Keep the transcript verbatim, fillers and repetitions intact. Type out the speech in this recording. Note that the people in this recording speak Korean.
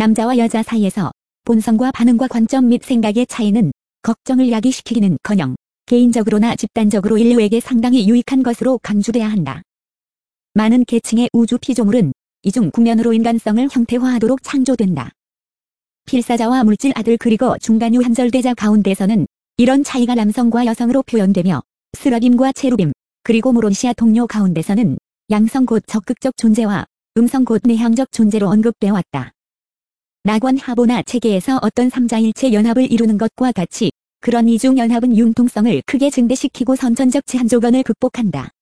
남자와 여자 사이에서 본성과 반응과 관점 및 생각의 차이는 걱정을 야기시키기는커녕 개인적으로나 집단적으로 인류에게 상당히 유익한 것으로 간주돼야 한다. 많은 계층의 우주 피조물은 이중 국면으로 인간성을 형태화하도록 창조된다. 필사자와 물질 아들 그리고 중간유 한절대자 가운데서는 이런 차이가 남성과 여성으로 표현되며 스라빔과 체루빔 그리고 모론시아 동료 가운데서는 양성 곧 적극적 존재와 음성 곧 내향적 존재로 언급되어 왔다. 낙원 하보나 체계에서 어떤 삼자일체 연합을 이루는 것과 같이 그런 이중 연합은 융통성을 크게 증대시키고 선천적 제한 조건을 극복한다.